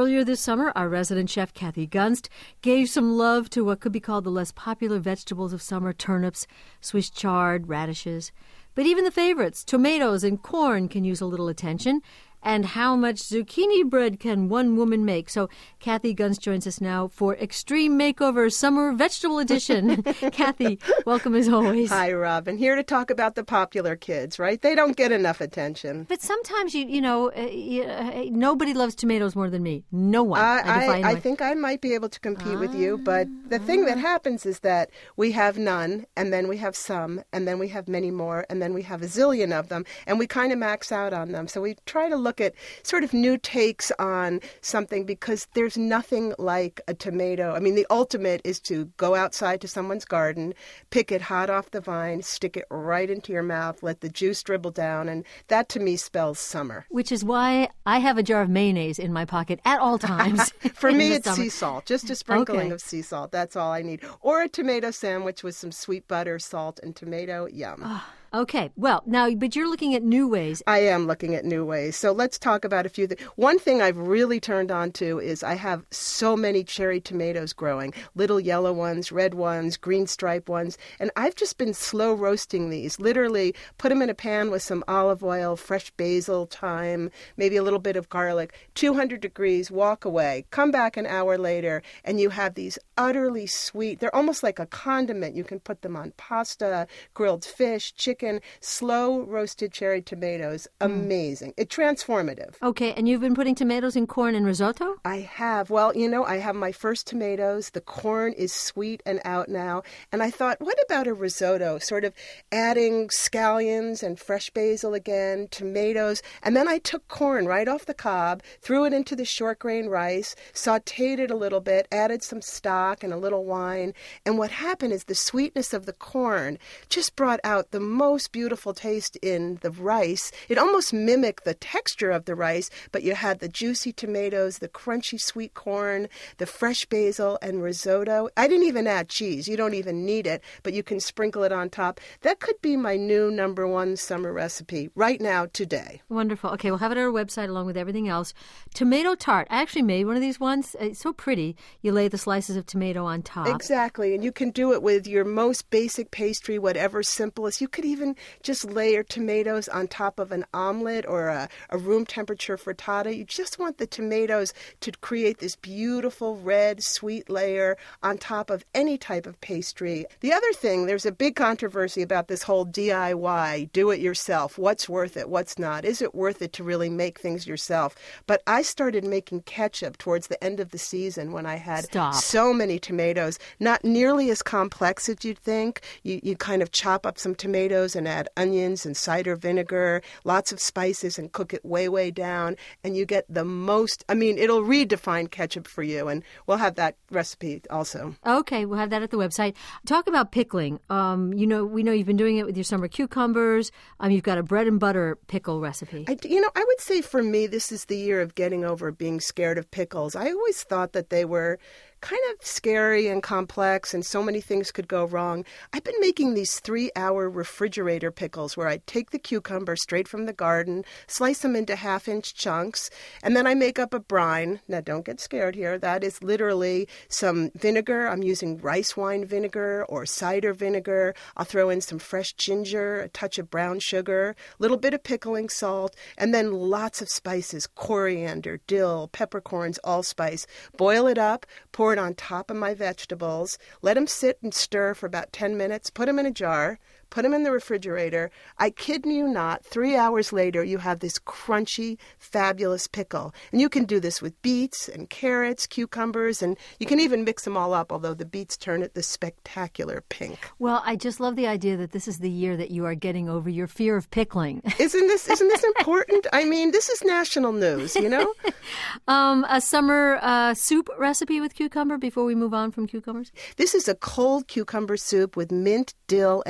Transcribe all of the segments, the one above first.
Earlier this summer, our resident chef, Kathy Gunst, gave some love to what could be called the less popular vegetables of summer: turnips, Swiss chard, radishes. But even the favorites, tomatoes and corn, can use a little attention. And how much zucchini bread can one woman make? So Kathy Gunst joins us now for Extreme Makeover Summer Vegetable Edition. Kathy, welcome as always. Hi, Robin. Here to talk about the popular kids, right? They don't get enough attention. But sometimes, nobody loves tomatoes more than me. No one. I think I might be able to compete with you, but the thing that happens is that we have none, and then we have some, and then we have many more, and then we have a zillion of them, and we kind of max out on them. So we try to look at sort of new takes on something, because there's nothing like a tomato. I mean, the ultimate is to go outside to someone's garden, pick it hot off the vine, stick it right into your mouth, let the juice dribble down, and that to me spells summer. Which is why I have a jar of mayonnaise in my pocket at all times. For me, it's sea salt, just a sprinkling of sea salt. That's all I need. Or a tomato sandwich with some sweet butter, salt, and tomato. Yum. Okay. Well, now, but you're looking at new ways. I am looking at new ways. So let's talk about a few. One thing I've really turned on to is I have so many cherry tomatoes growing, little yellow ones, red ones, green stripe ones. And I've just been slow roasting these. Literally put them in a pan with some olive oil, fresh basil, thyme, maybe a little bit of garlic, 200 degrees, walk away, come back an hour later, and you have these utterly sweet. They're almost like a condiment. You can put them on pasta, grilled fish, chicken, slow roasted cherry tomatoes. Amazing. It's transformative. Okay, and you've been putting tomatoes in corn and risotto? I have. Well, I have my first tomatoes. The corn is sweet and out now. And I thought, what about a risotto? Sort of adding scallions and fresh basil again, tomatoes. And then I took corn right off the cob, threw it into the short grain rice, sauteed it a little bit, added some stock and a little wine. And what happened is the sweetness of the corn just brought out the most beautiful taste in the rice. It almost mimicked the texture of the rice, but you had the juicy tomatoes, the crunchy sweet corn, the fresh basil, and risotto. I didn't even add cheese. You don't even need it, but you can sprinkle it on top. That could be my new #1 summer recipe right now, today. Wonderful. Okay, we'll have it on our website along with everything else. Tomato tart. I actually made one of these once. It's so pretty. You lay the slices of tomato on top. Exactly, and you can do it with your most basic pastry, whatever's simplest. You could even just layer tomatoes on top of an omelet or a room temperature frittata. You just want the tomatoes to create this beautiful red sweet layer on top of any type of pastry. The other thing, there's a big controversy about this whole DIY, do it yourself. What's worth it? What's not? Is it worth it to really make things yourself? But I started making ketchup towards the end of the season when I had so many tomatoes. Not nearly as complex as you'd think. You kind of chop up some tomatoes and add onions and cider vinegar, lots of spices, and cook it way, way down. And you get the most, it'll redefine ketchup for you. And we'll have that recipe also. Okay, we'll have that at the website. Talk about pickling. We know you've been doing it with your summer cucumbers. You've got a bread and butter pickle recipe. I would say for me, this is the year of getting over being scared of pickles. I always thought that they were kind of scary and complex and so many things could go wrong. I've been making these 3-hour refrigerator pickles where I take the cucumber straight from the garden, slice them into 1/2-inch chunks, and then I make up a brine. Now, don't get scared here. That is literally some vinegar. I'm using rice wine vinegar or cider vinegar. I'll throw in some fresh ginger, a touch of brown sugar, a little bit of pickling salt, and then lots of spices, coriander, dill, peppercorns, allspice. Boil it up, pour it on top of my vegetables, let them sit and stir for about 10 minutes, put them in a jar, put them in the refrigerator. I kid you not, 3 hours later, you have this crunchy, fabulous pickle. And you can do this with beets and carrots, cucumbers, and you can even mix them all up, although the beets turn it this spectacular pink. Well, I just love the idea that this is the year that you are getting over your fear of pickling. Isn't this important? This is national news, A summer soup recipe with cucumber before we move on from cucumbers? This is a cold cucumber soup with mint, dill, and lemon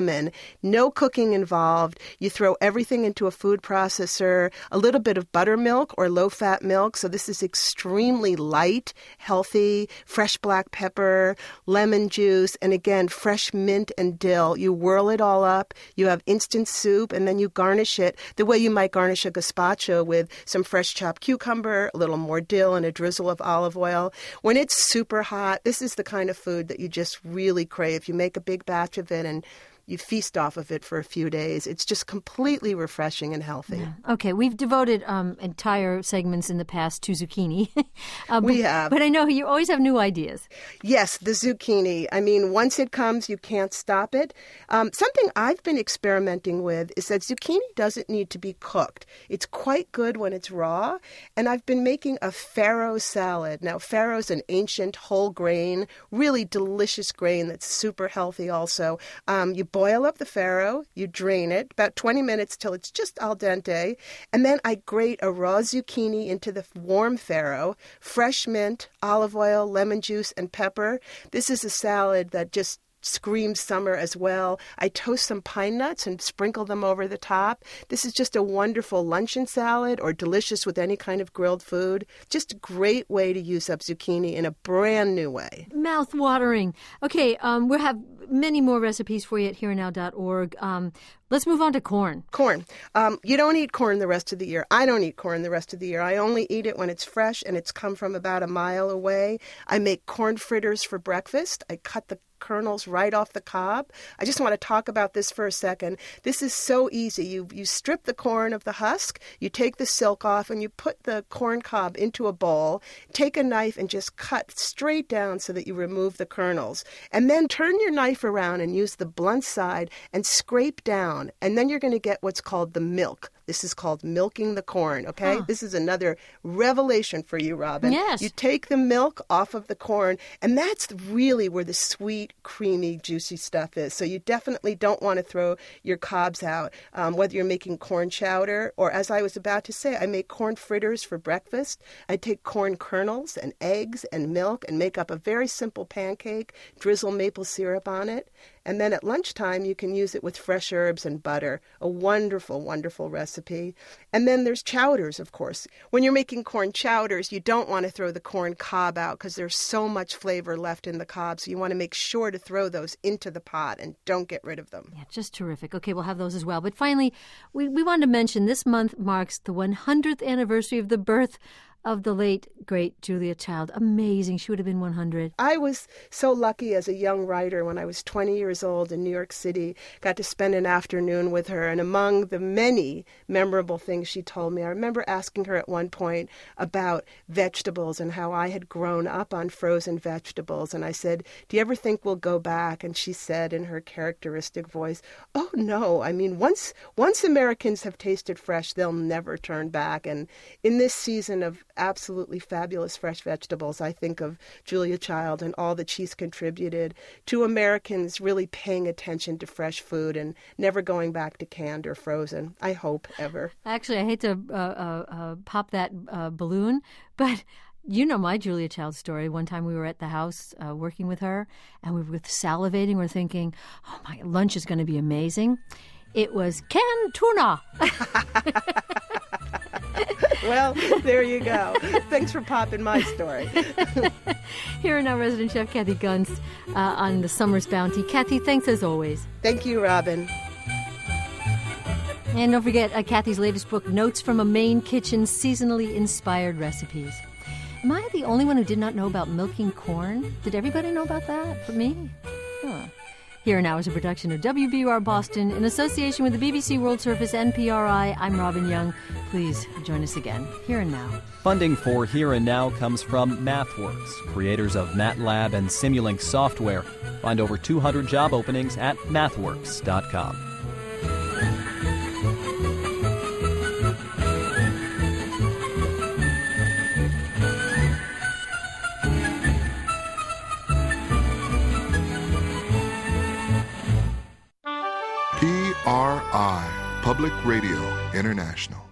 lemon. No cooking involved. You throw everything into a food processor, a little bit of buttermilk or low-fat milk. So this is extremely light, healthy, fresh black pepper, lemon juice, and again, fresh mint and dill. You whirl it all up. You have instant soup, and then you garnish it the way you might garnish a gazpacho with some fresh chopped cucumber, a little more dill, and a drizzle of olive oil. When it's super hot, this is the kind of food that you just really crave. You make a big batch of it and you feast off of it for a few days. It's just completely refreshing and healthy. Yeah. Okay, we've devoted entire segments in the past to zucchini. We have. But I know you always have new ideas. Yes, the zucchini. I mean, once it comes, you can't stop it. Something I've been experimenting with is that zucchini doesn't need to be cooked. It's quite good when it's raw. And I've been making a farro salad. Now, farro's an ancient whole grain, really delicious grain that's super healthy also. You boil up the farro, you drain it, about 20 minutes till it's just al dente, and then I grate a raw zucchini into the warm farro, fresh mint, olive oil, lemon juice, and pepper. This is a salad that just screams summer as well. I toast some pine nuts and sprinkle them over the top. This is just a wonderful luncheon salad or delicious with any kind of grilled food. Just a great way to use up zucchini in a brand new way. Mouth-watering. Okay, we'll have many more recipes for you at herenow.org. Let's move on to corn. Corn. You don't eat corn the rest of the year. I don't eat corn the rest of the year. I only eat it when it's fresh and it's come from about a mile away. I make corn fritters for breakfast. I cut the kernels right off the cob. I just want to talk about this for a second. This is so easy. You strip the corn of the husk, you take the silk off, and you put the corn cob into a bowl. Take a knife and just cut straight down so that you remove the kernels. And then turn your knife around and use the blunt side and scrape down. And then you're going to get what's called the milk. This is called milking the corn, okay? Huh. This is another revelation for you, Robin. Yes. You take the milk off of the corn, and that's really where the sweet, creamy, juicy stuff is. So you definitely don't want to throw your cobs out, whether you're making corn chowder or, as I was about to say, I make corn fritters for breakfast. I take corn kernels and eggs and milk and make up a very simple pancake, drizzle maple syrup on it. And then at lunchtime, you can use it with fresh herbs and butter. A wonderful, wonderful recipe. And then there's chowders, of course. When you're making corn chowders, you don't want to throw the corn cob out because there's so much flavor left in the cob. So you want to make sure to throw those into the pot and don't get rid of them. Yeah, just terrific. Okay, we'll have those as well. But finally, we wanted to mention this month marks the 100th anniversary of the birth of the late, great Julia Child. Amazing. She would have been 100. I was so lucky as a young writer when I was 20 years old in New York City, got to spend an afternoon with her. And among the many memorable things she told me, I remember asking her at one point about vegetables and how I had grown up on frozen vegetables. And I said, do you ever think we'll go back? And she said in her characteristic voice, oh, no. I mean, once Americans have tasted fresh, they'll never turn back. And in this season of absolutely fabulous fresh vegetables, I think of Julia Child and all that she's contributed to Americans really paying attention to fresh food and never going back to canned or frozen, I hope, ever. Actually, I hate to pop that balloon, but you know my Julia Child story. One time we were at the house working with her, and we were salivating. We're thinking, oh, my lunch is going to be amazing. It was canned tuna. Well, there you go. Thanks for popping my story. Here are now resident chef Kathy Gunst on the Summer's Bounty. Kathy, thanks as always. Thank you, Robin. And don't forget Kathy's latest book, Notes from a Maine Kitchen, Seasonally Inspired Recipes. Am I the only one who did not know about milking corn? Did everybody know about that but me? Huh. Here Now is a production of WBUR Boston in association with the BBC World Service and PRI. I'm Robin Young. Please join us again. Here and Now. Funding for Here and Now comes from MathWorks, creators of MATLAB and Simulink software. Find over 200 job openings at mathworks.com. PRI, Public Radio International.